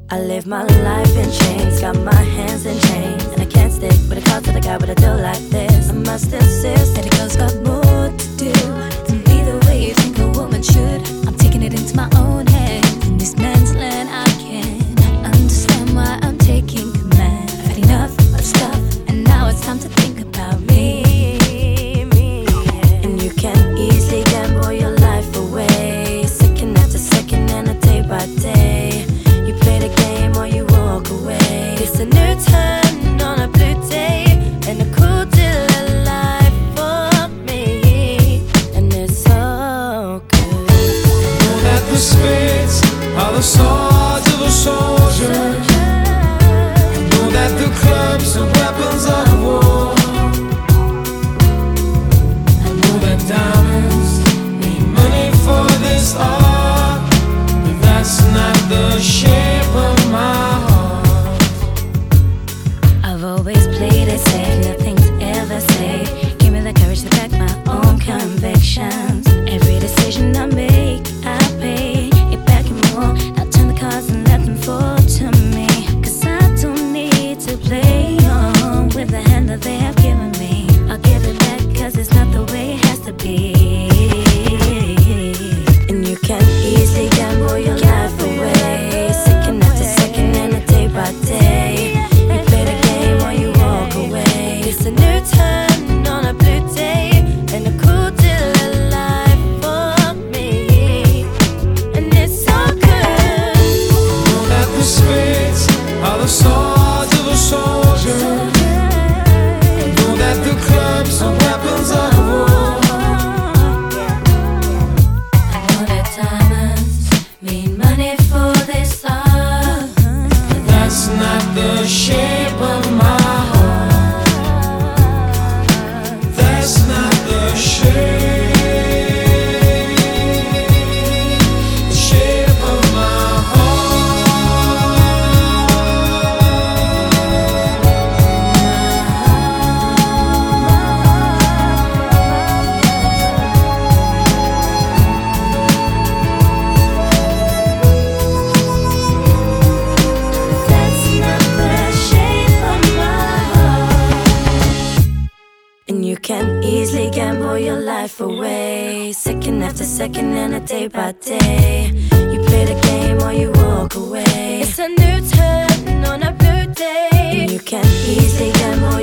I live my life in chains, got my hands in chains, and I can't stick with a call to the guy with a deal like this. I must insist that a girl's got more to do than be the way you think a woman should. I'm taking it into my own hands. In this man's land, I can't understand why I'm taking command. I've had enough of stuff, and now it's time to think about me. And you can easily gamble your life away, second after second and a day by day. You play the game or you walk away. It's a new turn on a blue day and a cool deal of life for me, and it's so good. I know that the spades are the swords of a soldier. I know that the clubs are weapons of war. I know that diamonds need money for this art, but that's not the shape of my heart. I've always played it safe, nothing's ever safe. Give me the courage to back my own convictions. Every decision I make, I pay it back and more. I'll turn the cards and let them fall to me, 'cause I don't need to play on with the hand that they have given me. I'll give it back 'cause it's not the way it has to be. And you can easily gamble your life away, second after second and a day by day. You play the game or you walk away. It's a new turn on a blue day and a cool deal of life for me, and it's so good. I know that the spades are the swords of a soldier. I know that the clubs are weapons of war. I know that diamonds mean money for this art, but That's not the shape of my heart. That's not the shape of my that's not the shape of my heart. And you can easily gamble your life away, second after second and a day by day. You play the game or you walk away. It's a new turn on a blue day. And you can easily gamble